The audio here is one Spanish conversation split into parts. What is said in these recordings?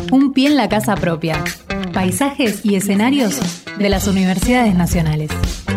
Un pie en la casa propia. Paisajes y escenarios de las universidades nacionales.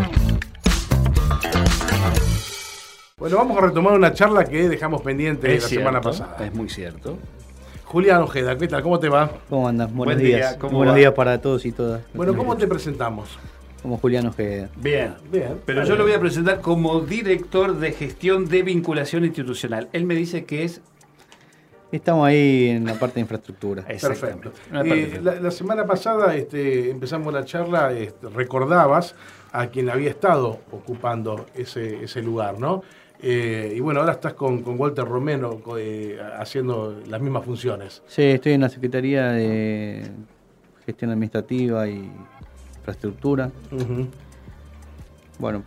Bueno, vamos a retomar una charla que dejamos pendiente la semana cierto, pasada. Es muy cierto. Julián Ojeda, ¿qué tal? ¿Cómo te va? ¿Cómo andas? Buenos Buen días. día, ¿cómo Buenos va? días para todos y todas. Bueno, ¿cómo te presentamos? Como Julián Ojeda. Bien, Bien. pero yo lo voy a presentar como director de gestión de vinculación institucional. Él me dice que es... Estamos ahí en la parte de infraestructura. Perfecto. Una parte La semana pasada empezamos la charla, recordabas a quien había estado ocupando ese lugar, ¿no? Y bueno, ahora estás con Walter Romero haciendo las mismas funciones. Sí, estoy en la Secretaría de Gestión Administrativa y Infraestructura. Uh-huh. Bueno,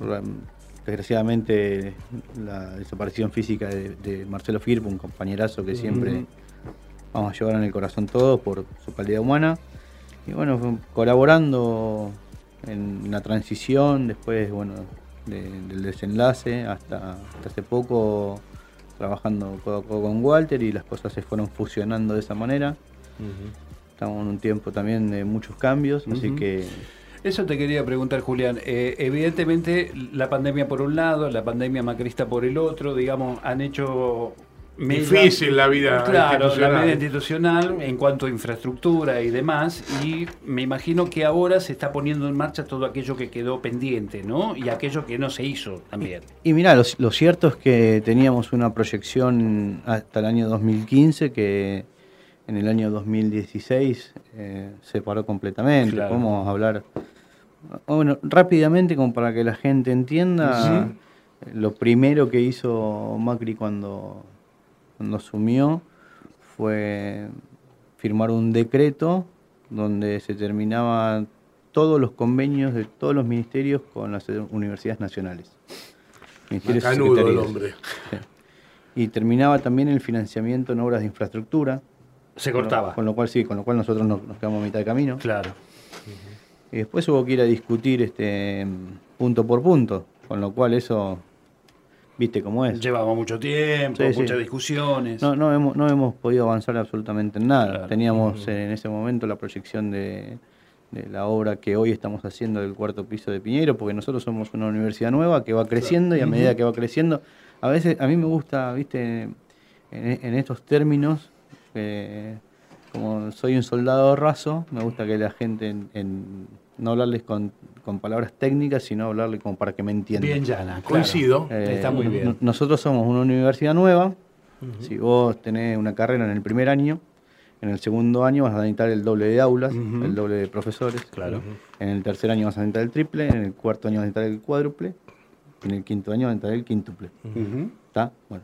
desgraciadamente la desaparición física de Marcelo Firpo, un compañerazo que siempre vamos a llevar en el corazón todos por su calidad humana. Y bueno, colaborando en la transición, después, bueno, del desenlace hasta hace poco, trabajando codo a codo con Walter, y las cosas se fueron fusionando de esa manera. Estamos en un tiempo también de muchos cambios, así que... Eso te quería preguntar, Julián. Evidentemente, la pandemia por un lado, la pandemia macrista por el otro, digamos, han hecho... Difícil la vida institucional. La vida institucional en cuanto a infraestructura y demás, y me imagino que ahora se está poniendo en marcha todo aquello que quedó pendiente, ¿no? Y aquello que no se hizo también. Y mirá, lo cierto es que teníamos una proyección hasta el año 2015 que en el año 2016 se paró completamente. Claro. Podemos hablar, bueno, rápidamente, como para que la gente entienda. Lo primero que hizo Macri cuando asumió fue firmar un decreto donde se terminaban todos los convenios de todos los ministerios con las universidades nacionales. Ministerios y Macanudo el secretarías. hombre. Sí. Y terminaba también el financiamiento en obras de infraestructura. Se cortaba. Con lo cual nosotros nos quedamos a mitad de camino. Claro. Y después hubo que ir a discutir punto por punto, con lo cual eso, viste cómo es. Llevaba mucho tiempo, Sí, muchas sí. discusiones. No hemos podido avanzar absolutamente en nada. Claro. Teníamos en ese momento la proyección de la obra que hoy estamos haciendo del cuarto piso de Piñeiro, porque nosotros somos una universidad nueva que va creciendo, y a medida que va creciendo, a veces a mí me gusta, viste, en estos términos, como soy un soldado raso, me gusta que la gente no hablarles con palabras técnicas, sino hablarle como para que me entiendan. Bien llana, claro. Coincido. Está muy bien. Nosotros somos una universidad nueva. Si vos tenés una carrera en el primer año, en el segundo año vas a necesitar el doble de aulas, el doble de profesores. Claro. En el tercer año vas a necesitar el triple, en el cuarto año vas a necesitar el cuádruple, y en el quinto año vas a necesitar el quíntuple. ¿Está? Bueno,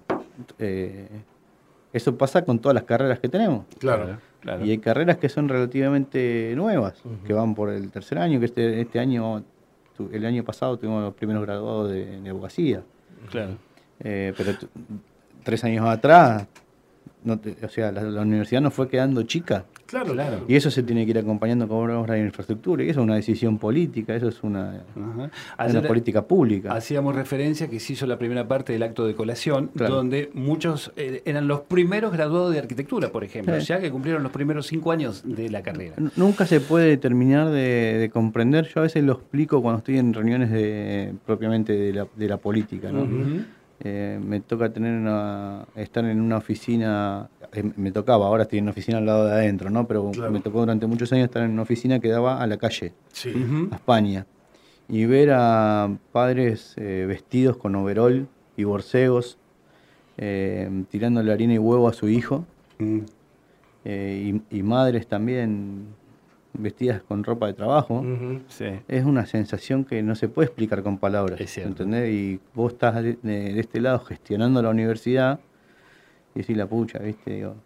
eso pasa con todas las carreras que tenemos. Claro. Y hay carreras que son relativamente nuevas, que van por el tercer año, que este año, el año pasado tuvimos los primeros graduados de abogacía. Claro. Pero 3 años atrás, la universidad nos fue quedando chica. Claro. Y eso se tiene que ir acompañando con obras de infraestructura, y eso es una decisión política, eso es una política pública. Hacíamos referencia que se hizo la primera parte del acto de colación, Claro. donde muchos eran los primeros graduados de arquitectura, por ejemplo, Sí. ya que cumplieron los primeros 5 años de la carrera. Nunca se puede terminar de comprender. Yo a veces lo explico cuando estoy en reuniones propiamente de la política, ¿no? Me toca estar en una oficina, me tocaba, ahora estoy en una oficina al lado de adentro, ¿no? Pero Claro. me tocó durante muchos años estar en una oficina que daba a la calle, Sí. a España, y ver a padres vestidos con overol y borcegos, tirándole harina y huevo a su hijo, y madres también vestidas con ropa de trabajo. Sí. Es una sensación que no se puede explicar con palabras, Es cierto. ¿entendés? Y vos estás de este lado gestionando la universidad y decís la pucha, ¿viste? Digo,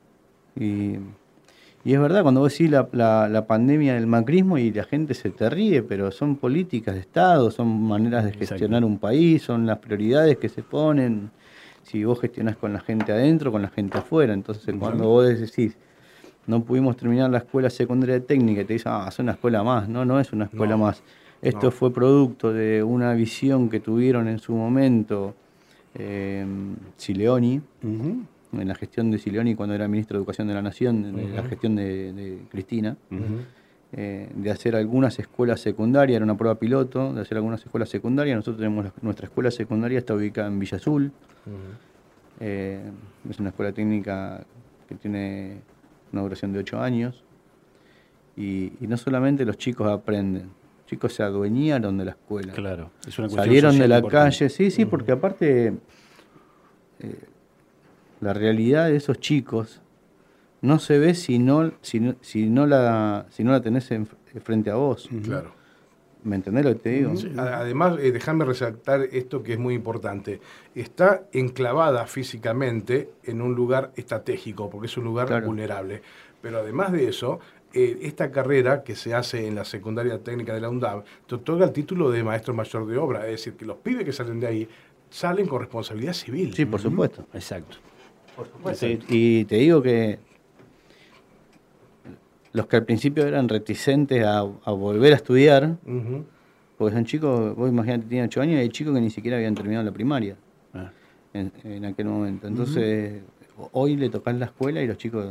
y es verdad, cuando vos decís la pandemia del macrismo, y la gente se te ríe, pero son políticas de Estado, son maneras de gestionar un país, son las prioridades que se ponen. Si vos gestionás con la gente adentro, con la gente afuera. Entonces, cuando vos decís, no pudimos terminar la escuela secundaria técnica, y te dicen, es una escuela más. No es una escuela más. Esto fue producto de una visión que tuvieron en su momento Sileoni, en la gestión de Silioni cuando era ministro de Educación de la Nación, en la gestión de Cristina, de hacer algunas escuelas secundarias, era una prueba piloto, de hacer algunas escuelas secundarias. Nosotros tenemos nuestra escuela secundaria, está ubicada en Villa Azul. Es una escuela técnica que tiene una duración de 8 años. Y no solamente los chicos aprenden, los chicos se adueñaron de la escuela. Claro, es una cuestión salieron de social la importante. calle, sí, porque aparte la realidad de esos chicos no se ve si no la tenés frente a vos. Claro. ¿Me entendés lo que te digo? Sí, además, déjame resaltar esto que es muy importante. Está enclavada físicamente en un lugar estratégico, porque es un lugar vulnerable. Pero además de eso, esta carrera que se hace en la secundaria técnica de la UNDAB te otorga el título de maestro mayor de obra. Es decir, que los pibes que salen de ahí salen con responsabilidad civil. Sí, por supuesto. Exacto. Y te digo que los que al principio eran reticentes a volver a estudiar, porque son chicos, vos imaginate, tienen 8 años y hay chicos que ni siquiera habían terminado la primaria en aquel momento. Entonces, hoy le tocás la escuela y los chicos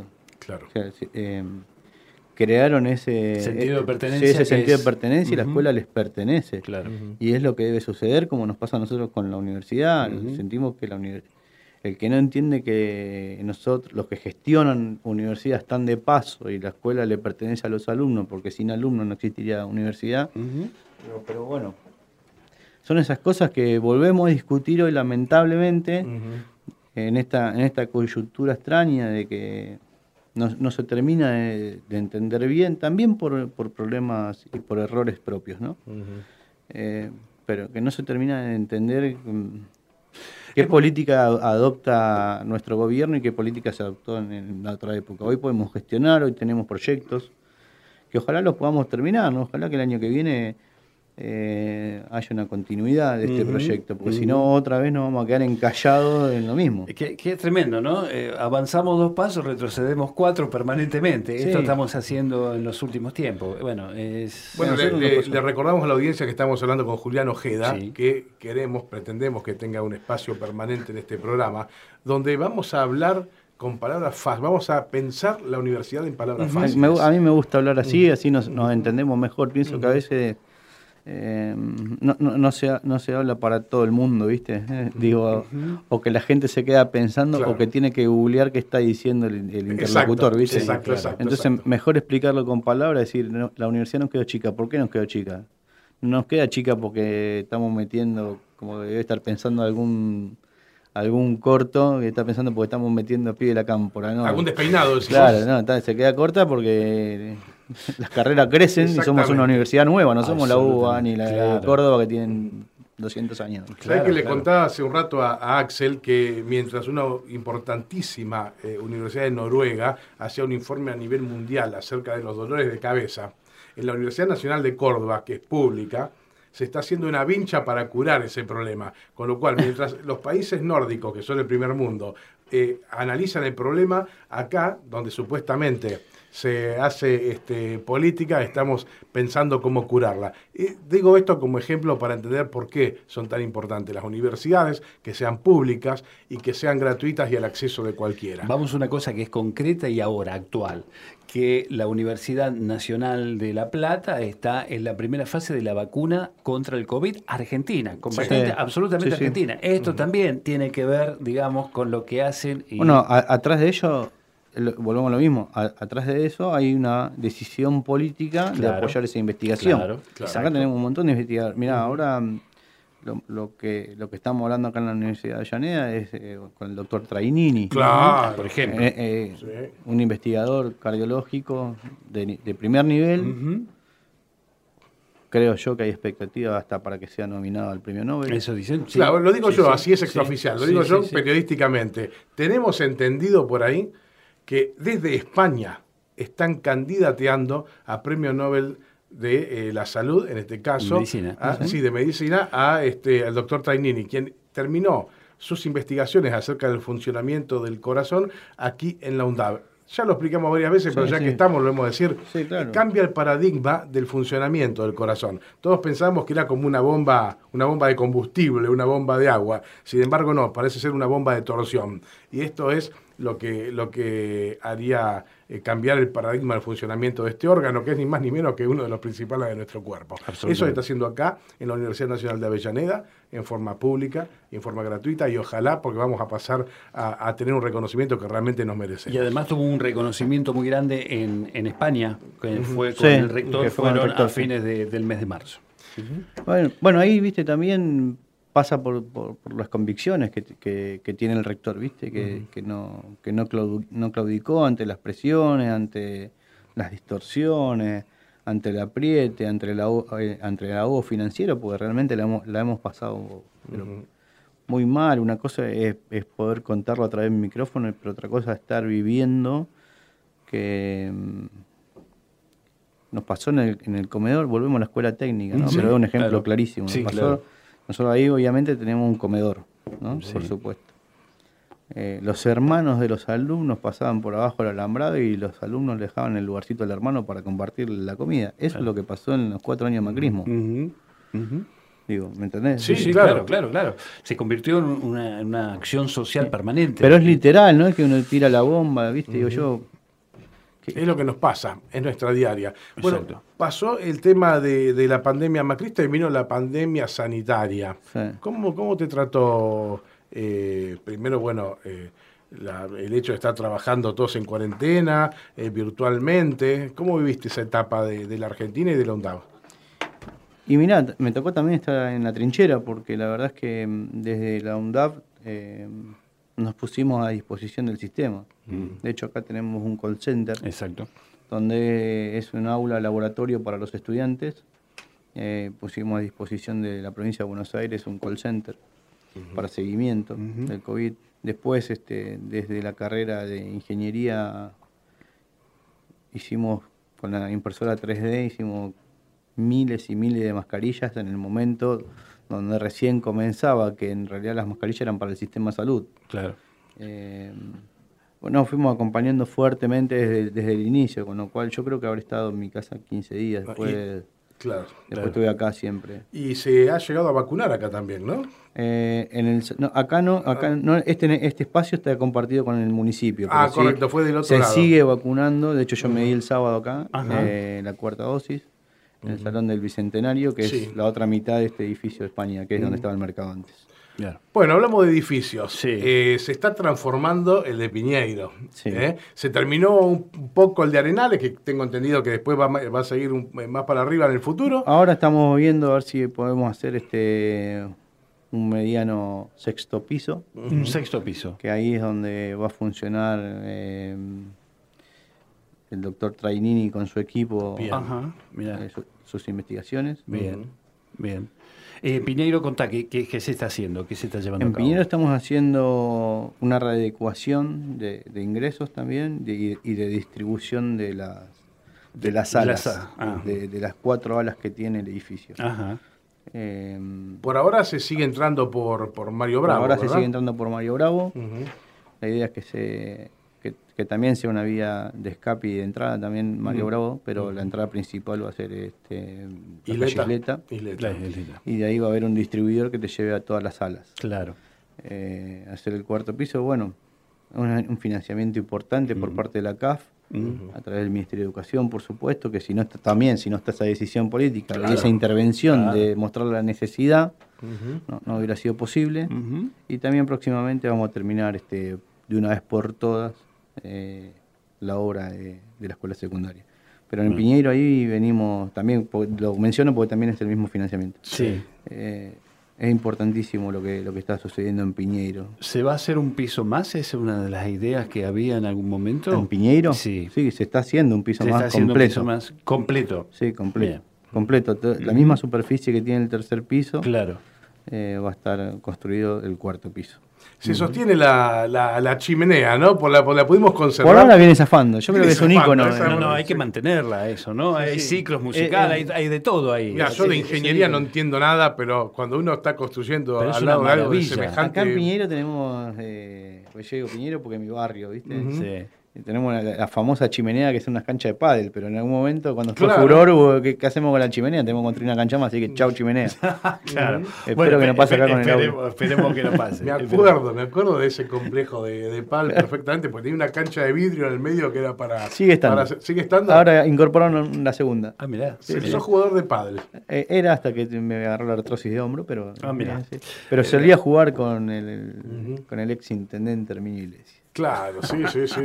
crearon ese sentido de pertenencia, ese sentido de pertenencia y la escuela les pertenece. Claro. Y es lo que debe suceder, como nos pasa a nosotros con la universidad. Sentimos que el que no entiende que nosotros, los que gestionan universidad, están de paso y la escuela le pertenece a los alumnos, porque sin alumnos no existiría universidad. Pero bueno, son esas cosas que volvemos a discutir hoy, lamentablemente, en esta coyuntura extraña de que no se termina de entender bien, también por problemas y por errores propios, ¿no? Pero que no se termina de entender qué política adopta nuestro gobierno y qué política se adoptó en la otra época. Hoy podemos gestionar, hoy tenemos proyectos que ojalá los podamos terminar, ¿no? Ojalá que el año que viene haya una continuidad de este proyecto, porque si no, otra vez nos vamos a quedar encallados en lo mismo. Que es tremendo, ¿no? Avanzamos 2 pasos, retrocedemos 4 permanentemente. Sí. Esto estamos haciendo en los últimos tiempos. Bueno, le recordamos a la audiencia que estamos hablando con Julián Ojeda, que pretendemos que tenga un espacio permanente en este programa, donde vamos a hablar con palabras fáciles, vamos a pensar la universidad en palabras fáciles. A mí me gusta hablar así, así nos entendemos mejor. Pienso que a veces no se habla para todo el mundo, ¿viste? Digo, o que la gente se queda pensando, o que tiene que googlear qué está diciendo el interlocutor, ¿viste? Exacto. Entonces, mejor explicarlo con palabras, decir, no, la universidad nos quedó chica. ¿Por qué nos quedó chica? Nos queda chica porque estamos metiendo, como debe estar pensando algún corto, que está pensando porque estamos metiendo pibe de la cámpora, ¿no? Algún despeinado, decimos. Claro, no, se queda corta porque las carreras crecen y somos una universidad nueva, no somos la UBA ni la de Córdoba que tienen 200 años. ¿Sabés que le contaba hace un rato a Axel que mientras una importantísima universidad de Noruega hacía un informe a nivel mundial acerca de los dolores de cabeza, en la Universidad Nacional de Córdoba, que es pública, se está haciendo una vincha para curar ese problema. Con lo cual, mientras los países nórdicos, que son el primer mundo, analizan el problema, acá, donde supuestamente se hace política, estamos pensando cómo curarla. Y digo esto como ejemplo para entender por qué son tan importantes las universidades, que sean públicas y que sean gratuitas y al acceso de cualquiera. Vamos a una cosa que es concreta y ahora actual, que la Universidad Nacional de La Plata está en la primera fase de la vacuna contra el COVID argentina, completamente, absolutamente argentina. Esto también tiene que ver, digamos, con lo que hacen. Bueno, atrás de ello, volvemos a lo mismo, atrás de eso hay una decisión política de apoyar esa investigación. Claro. Acá tenemos un montón de investigadores. Mirá, ahora lo que estamos hablando acá en la Universidad de Avellaneda es con el doctor Trainini. Claro. Por ejemplo. Un investigador cardiológico de primer nivel. Creo yo que hay expectativa hasta para que sea nominado al premio Nobel. Eso dicen. Sí. Claro, lo digo yo, así es extraoficial, lo digo yo periodísticamente. Tenemos entendido por ahí que desde España están candidateando a premio Nobel de la salud, en este caso, medicina. de medicina, al doctor Trainini, quien terminó sus investigaciones acerca del funcionamiento del corazón aquí en la UNDAB. Ya lo explicamos varias veces, pero ya que estamos, lo vamos a decir. Sí, claro. Cambia el paradigma del funcionamiento del corazón. Todos pensábamos que era como una bomba de combustible, una bomba de agua. Sin embargo, no, parece ser una bomba de torsión. Y esto es lo que haría cambiar el paradigma del funcionamiento de este órgano, que es ni más ni menos que uno de los principales de nuestro cuerpo. Eso se está haciendo acá, en la Universidad Nacional de Avellaneda, en forma pública, en forma gratuita, y ojalá, porque vamos a pasar a tener un reconocimiento que realmente nos merecemos. Y además tuvo un reconocimiento muy grande en España, que fue con el rector, fueron a fines del mes de marzo. Bueno, ahí, viste, también pasa por las convicciones que tiene el rector, ¿viste? Que no claudicó ante las presiones, ante las distorsiones, ante el apriete, ante el ahogo financiero, porque realmente la hemos pasado muy mal. Una cosa es poder contarlo a través del micrófono, pero otra cosa es estar viviendo que nos pasó en el comedor. Volvemos a la escuela técnica, ¿no? Pero es un ejemplo clarísimo. Sí, pasó. claro. Nosotros ahí obviamente tenemos un comedor, ¿no? Sí. Por supuesto. Los hermanos de los alumnos pasaban por abajo del alambrado y los alumnos le dejaban el lugarcito al hermano para compartir la comida. Eso es lo que pasó en los 4 años de macrismo. Digo, ¿me entendés? Sí, claro. Se convirtió en una acción social permanente. Pero es literal, ¿no? Es que uno tira la bomba, ¿viste? Digo yo... Es lo que nos pasa, es nuestra diaria. Bueno, Exacto. pasó el tema de la pandemia macrista y vino la pandemia sanitaria. Sí. ¿Cómo te trató, primero, el hecho de estar trabajando todos en cuarentena, virtualmente? ¿Cómo viviste esa etapa de la Argentina y de la UNDAV? Y mirá, me tocó también estar en la trinchera, porque la verdad es que desde la UNDAV nos pusimos a disposición del sistema. De hecho, acá tenemos un call center. Exacto. Donde es un aula laboratorio para los estudiantes. Pusimos a disposición de la provincia de Buenos Aires un call center para seguimiento del COVID. Después, desde la carrera de ingeniería, hicimos con la impresora 3D, hicimos miles y miles de mascarillas en el momento donde recién comenzaba, que en realidad las mascarillas eran para el sistema de salud. Claro. Bueno, fuimos acompañando fuertemente desde el inicio, con lo cual yo creo que habré estado en mi casa 15 días, después estuve acá siempre. Y se ha llegado a vacunar acá también, ¿no? Acá no, este espacio está compartido con el municipio. Correcto, fue del otro lado. Se sigue vacunando, de hecho yo me di el sábado acá, la 4ª dosis, en el Salón del Bicentenario, que es la otra mitad de este edificio de España, que es donde estaba el mercado antes. Yeah. Bueno, hablamos de edificios. Sí. Se está transformando el de Piñeiro. Sí. Se terminó un poco el de Arenales, que tengo entendido que después va a seguir más para arriba en el futuro. Ahora estamos viendo a ver si podemos hacer un mediano sexto piso. Un sexto piso. Que ahí es donde va a funcionar el doctor Trainini con su equipo. Bien. Sus investigaciones. Bien. Piñeiro, contá, ¿qué se está haciendo? ¿Qué se está llevando a cabo? En Piñeiro estamos haciendo una readecuación de ingresos también y de distribución de las alas, de las 4 alas que tiene el edificio. Ajá. Por ahora se sigue entrando por Mario Bravo. Por ahora ¿verdad? se sigue entrando por Mario Bravo. La idea es que también sea una vía de escape y de entrada también Mario Bravo, pero la entrada principal va a ser Isleta. Y de ahí va a haber un distribuidor que te lleve a todas las salas. Claro. Hacer el 4º piso, bueno, un financiamiento importante por parte de la CAF, a través del Ministerio de Educación, por supuesto, que si no está esa decisión política y esa intervención de mostrar la necesidad, no hubiera sido posible. Y también próximamente vamos a terminar de una vez por todas la obra de la escuela secundaria. Pero en Piñeiro ahí venimos, también lo menciono porque también es el mismo financiamiento. Sí. Es importantísimo lo que está sucediendo en Piñeiro. ¿Se va a hacer un piso más? ¿Es una de las ideas que había en algún momento? ¿En Piñeiro? Sí. Sí, se está haciendo un piso más completo. Un piso más completo. Sí, completo. Bien. Completo. La misma superficie que tiene el 3er piso. Claro. Va a estar construido el 4º piso. Se sostiene la chimenea, ¿no? La pudimos conservar. Por ahora viene zafando. Yo creo que es un ícono. No, hay que mantenerla eso, ¿no? Hay ciclos musicales, hay de todo ahí. Mira, yo de ingeniería no entiendo nada, pero cuando uno está construyendo al lado de algo semejante... Acá en Piñeiro tenemos... yo digo Piñeiro porque es mi barrio, ¿viste? tenemos la famosa chimenea, que es una cancha de pádel, pero en algún momento, cuando fue furor, hubo, ¿qué hacemos con la chimenea? Tenemos que construir una cancha más, así que chau chimenea. Claro. Espero que no pase acá con el auto. Esperemos que no pase. Me acuerdo de ese complejo de pádel perfectamente, porque tenía una cancha de vidrio en el medio que era para... Sigue estando. ¿Sigue estando? Ahora incorporaron la segunda. Ah, mirá. Sos jugador de pádel. Era hasta que me agarró la artrosis de hombro, pero... Mirá. Sí. Pero solía jugar con el ex intendente Herminio Iglesias. Claro, sí.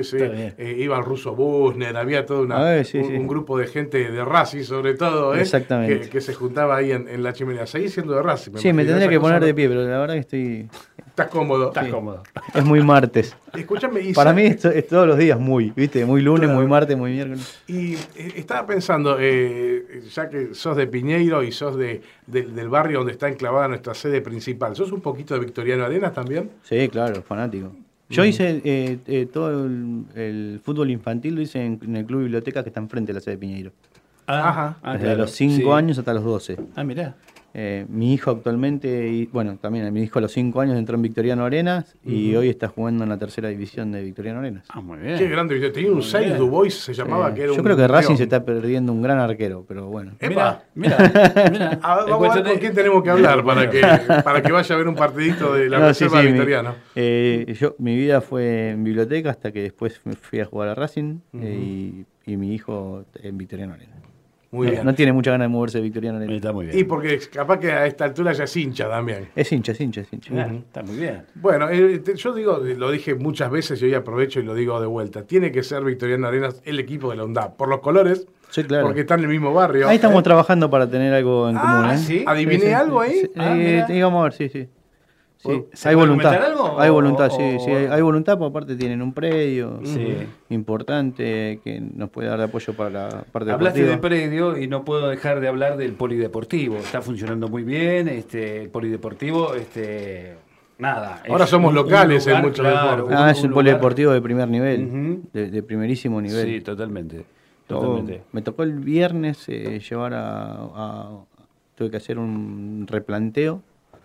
Iba el ruso Busner, había todo un grupo de gente de Racing, sobre todo, Exactamente. Que se juntaba ahí en la chimenea. Seguís siendo de Racing. Me tendría que poner de pie, pero la verdad que estoy... Estás cómodo. Estás cómodo. Es muy martes. Escúchame, para mí es todos los días ¿viste? Muy lunes, muy martes, muy miércoles. Y estaba pensando, ya que sos de Piñeiro y sos del barrio donde está enclavada nuestra sede principal, ¿sos un poquito de Victoriano Arenas también? Sí, claro, fanático. Yo hice todo el fútbol infantil, lo hice en el Club Biblioteca que está enfrente de la sede de Piñeiro. Desde los 5 años hasta los 12. Ah, mirá. Mi hijo actualmente, también mi hijo a los 5 años entró en Victoriano Arenas y hoy está jugando en la tercera división de Victoriano Arenas. Ah, muy bien. Qué grande división. Tenía un 6 Dubois, se llamaba, que era yo creo que Racing se está perdiendo un gran arquero, pero bueno. Mira. Vamos a ver con quién tenemos que hablar para que vaya a ver un partidito de la reserva de Victoriano. Mi vida fue en biblioteca hasta que después me fui a jugar a Racing y mi hijo en Victoriano Arenas. Muy bien. No tiene mucha ganas de moverse de Victoriano Arenas. Está muy bien. Y porque capaz que a esta altura ya es hincha también. Es hincha. Está muy bien. Bueno, yo digo, lo dije muchas veces y hoy aprovecho y lo digo de vuelta. Tiene que ser Victoriano Arenas el equipo de la UNDAB. Por los colores, sí, claro. Porque están en el mismo barrio. Ahí estamos trabajando para tener algo en común. ¿Sí? ¿Adiviné algo ahí? Digamos a ver, sí. ¿Se hay puede voluntad. comentar algo? Hay voluntad, sí. Hay voluntad, porque aparte tienen un predio Sí. importante que nos puede dar de apoyo para la parte Hablaste deportiva. de predio y no puedo dejar de hablar del polideportivo. Está funcionando muy bien, el polideportivo, nada. Ahora somos locales en muchos deportes. Es un polideportivo de primer nivel, de primerísimo nivel. Sí, totalmente. Me tocó el viernes llevar tuve que hacer un replanteo.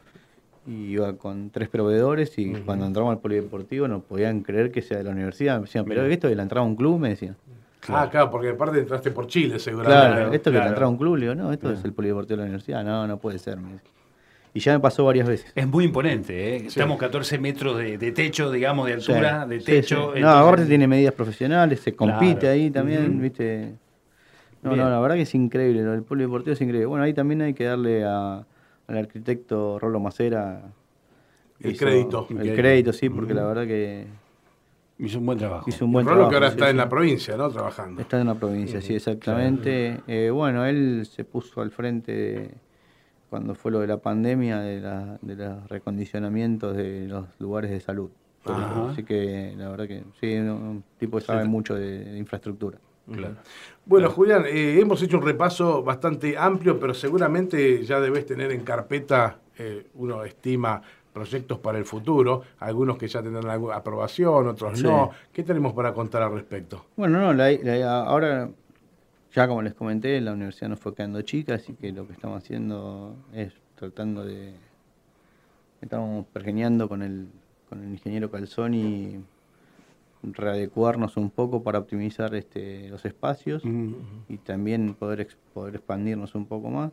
Y iba con 3 proveedores y cuando entramos al polideportivo no podían creer que sea de la universidad. Me decían, pero esto de la entrada a un club, me decían. Claro, porque aparte entraste por Chile, seguramente. Claro, esto que la entrada a un club, le digo, no, esto es el polideportivo de la universidad. No puede ser, me decían. Y ya me pasó varias veces. Es muy imponente, ¿eh? Estamos 14 metros de techo, digamos, de altura, de techo. Sí. No, aparte tiene medidas profesionales, se compite ahí también, ¿viste? No, la verdad que es increíble, el polideportivo es increíble. Bueno, ahí también hay que darle al arquitecto Rolo Macera el crédito, sí, porque la verdad que hizo un buen trabajo. Rolo que ahora está en la provincia, ¿no? Trabajando. Está en la provincia, sí, exactamente. Claro. Él se puso al frente cuando fue lo de la pandemia de los recondicionamientos de los lugares de salud. Así que la verdad que sí, un tipo que sabe mucho de infraestructura. Claro. Bueno, Julián, hemos hecho un repaso bastante amplio, pero seguramente ya debes tener en carpeta, uno estima, proyectos para el futuro, algunos que ya tendrán alguna aprobación, otros no. ¿Qué tenemos para contar al respecto? Bueno, ahora, ya como les comenté, la universidad nos fue quedando chica, así que lo que estamos haciendo es estamos pergeñando con el ingeniero Calzoni, readecuarnos un poco para optimizar los espacios y también poder expandirnos un poco más.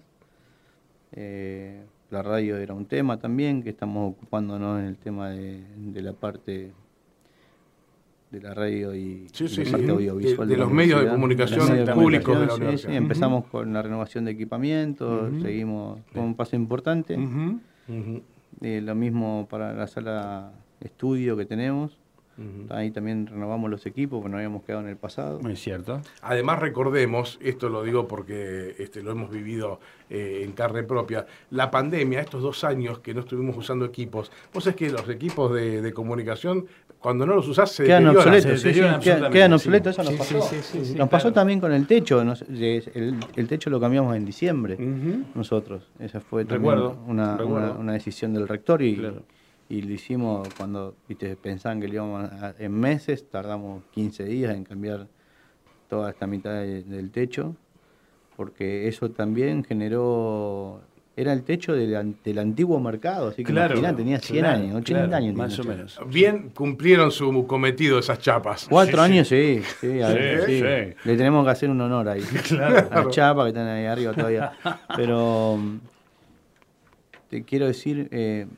La radio era un tema también, que estamos ocupándonos en el tema de la parte de la radio y la parte audiovisual. De los medios de comunicación públicos de la universidad. Sí, empezamos con la renovación de equipamientos, seguimos con un paso importante. Lo mismo para la sala estudio que tenemos. Ahí también renovamos los equipos, porque nos habíamos quedado en el pasado. Muy cierto. Además, recordemos, esto lo digo porque lo hemos vivido en carne propia, la pandemia, estos 2 años que no estuvimos usando equipos, vos sabés que los equipos de comunicación, cuando no los usás, se quedan deterioran. obsoletos. Quedan obsoletos, eso nos pasó. Nos pasó claro. También con el techo. El techo lo cambiamos en diciembre, nosotros. Esa fue también una decisión del rector y lo hicimos cuando pensaban que lo íbamos en meses, tardamos 15 días en cambiar toda esta mitad del techo, porque eso también generó era el techo del antiguo mercado, así que imaginá, tenía 100 años, 80 años. Más o menos. Bien cumplieron su cometido esas chapas. 4 años, sí. Le tenemos que hacer un honor ahí. Claro. A las chapas que están ahí arriba todavía. Pero te quiero decir,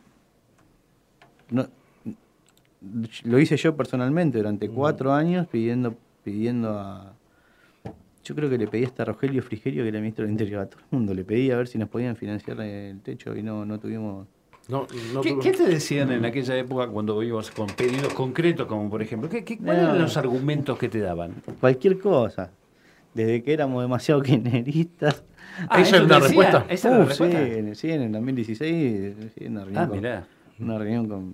lo hice yo personalmente durante 4 años pidiendo a... Yo creo que le pedí hasta a Rogelio Frigerio, que era el ministro del Interior, a todo el mundo. Le pedí a ver si nos podían financiar el techo y no tuvimos... ¿Qué te decían en aquella época cuando ibas con pedidos concretos, como por ejemplo? ¿Cuáles eran los argumentos que te daban? Cualquier cosa. Desde que éramos demasiado kirchneristas. ¿Esa es una respuesta? ¿Esa era la respuesta? Sí, en el 2016, una reunión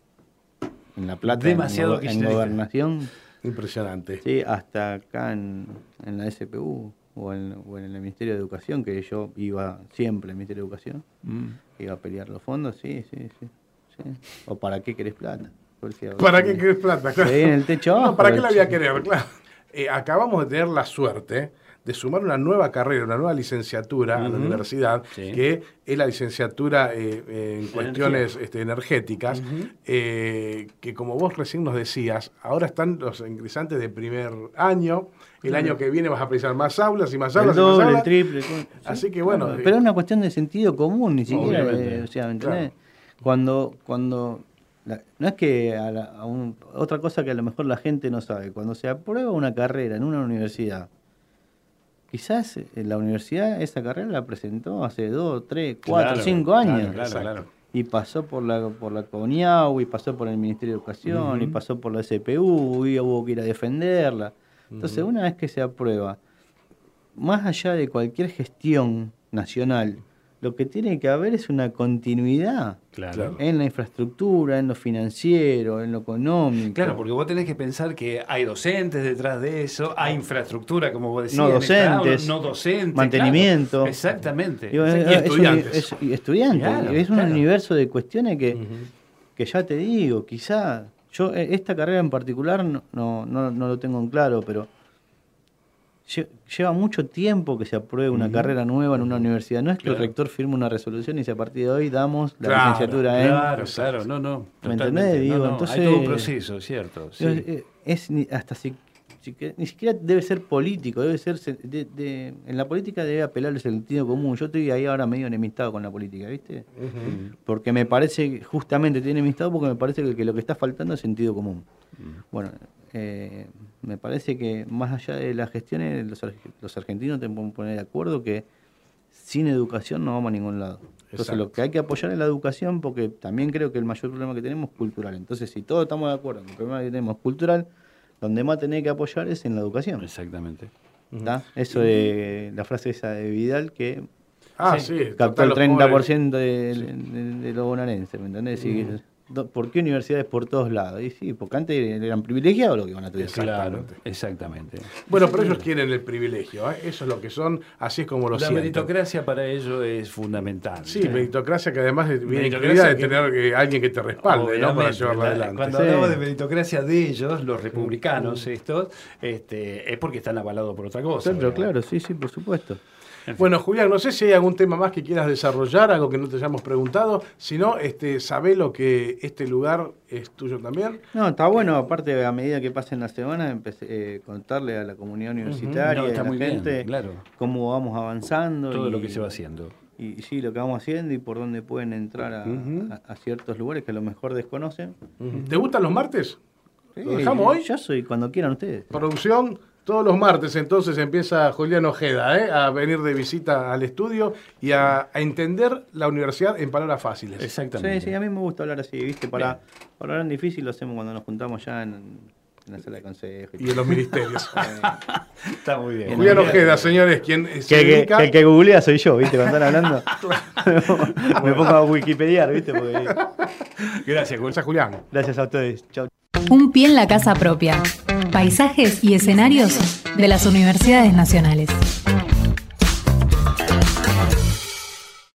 en La Plata, demasiado en Gobernación. Impresionante. Sí, hasta acá en la SPU o en el Ministerio de Educación, que yo iba siempre al Ministerio de Educación, iba a pelear los fondos, sí. ¿O para qué querés plata? ¿Para qué querés plata? Claro. En el techo abajo. No, ¿para qué la voy a querer? Claro. Acabamos de tener la suerte de sumar una nueva carrera, una nueva licenciatura a la universidad, que es la licenciatura en cuestiones energéticas, que como vos recién nos decías, ahora están los ingresantes de primer año, el año que viene vas a precisar más aulas y más aulas. El doble, el triple. Así que bueno. Pero es una cuestión de sentido común, ni siquiera, ¿me entendés? Claro. Cuando no es que otra cosa que a lo mejor la gente no sabe, cuando se aprueba una carrera en una universidad, quizás la universidad esa carrera la presentó hace 2, 3, 4, 5 años. Claro. Y pasó por la CONIAU, y pasó por el Ministerio de Educación, y pasó por la SPU, y hubo que ir a defenderla. Entonces, una vez que se aprueba, más allá de cualquier gestión nacional, lo que tiene que haber es una continuidad en la infraestructura, en lo financiero, en lo económico. Claro, porque vos tenés que pensar que hay docentes detrás de eso, hay infraestructura, como vos decías, no docentes, mantenimiento. Claro. Exactamente. Y estudiantes. Estudiantes. Claro, es un universo de cuestiones que ya te digo, quizá yo esta carrera en particular no lo tengo en claro, pero lleva mucho tiempo que se apruebe una carrera nueva en una universidad. No es que el rector firme una resolución y dice a partir de hoy damos la licenciatura en... Claro, no. ¿Me entendés? Digo, entonces, hay todo un proceso, ¿cierto? Sí. Ni siquiera debe ser político, debe ser... en la política debe apelar el sentido común. Yo estoy ahí ahora medio enemistado con la política, ¿viste? Porque me parece, justamente estoy enemistado porque me parece que lo que está faltando es sentido común. Bueno... me parece que más allá de las gestiones, los argentinos tenemos que poner de acuerdo que sin educación no vamos a ningún lado. Entonces lo que hay que apoyar es la educación, porque también creo que el mayor problema que tenemos es cultural. Entonces si todos estamos de acuerdo en que el problema que tenemos es cultural, donde más tenés que apoyar es en la educación. Exactamente. Eso de la frase esa de Vidal que captó total, el 30% de los bonaerenses, ¿me entendés? ¿Por qué universidades por todos lados? Y sí, porque antes eran privilegiados los que iban a estudiar. Exactamente. Bueno, pero ellos quieren el privilegio, eso es lo que son, así es como lo sienten. La meritocracia para ellos es fundamental. Sí, meritocracia que además viene incluida de tener alguien que te respalde, ¿no? Para llevarla adelante. Cuando hablamos de meritocracia de ellos, los republicanos es porque están avalados por otra cosa. Claro, sí, por supuesto. Bueno, Julián, no sé si hay algún tema más que quieras desarrollar, algo que no te hayamos preguntado. Si no, sabé lo que este lugar es tuyo también. No, está bueno. Aparte, a medida que pasen la semana, empecé a contarle a la comunidad universitaria, a la gente, cómo vamos avanzando. Todo lo que se va haciendo. Y sí, lo que vamos haciendo y por dónde pueden entrar a ciertos lugares que a lo mejor desconocen. ¿Te gustan los martes? Sí, ¿Lo dejamos hoy? Yo soy cuando quieran ustedes. Producción. Todos los martes entonces empieza Julián Ojeda a venir de visita al estudio y a entender la universidad en palabras fáciles. Exactamente. Sí, a mí me gusta hablar así, ¿viste? Para hablar en difícil lo hacemos cuando nos juntamos ya en la sala de consejo. Y en los ministerios. Está muy bien. Julián Ojeda, señores, quien se dedica... El que googlea soy yo, ¿viste? Cuando están hablando me pongo a wikipediar, ¿viste? Porque... Gracias, Julián. Gracias a ustedes. Chau. Un pie en la casa propia. Paisajes y escenarios de las universidades nacionales.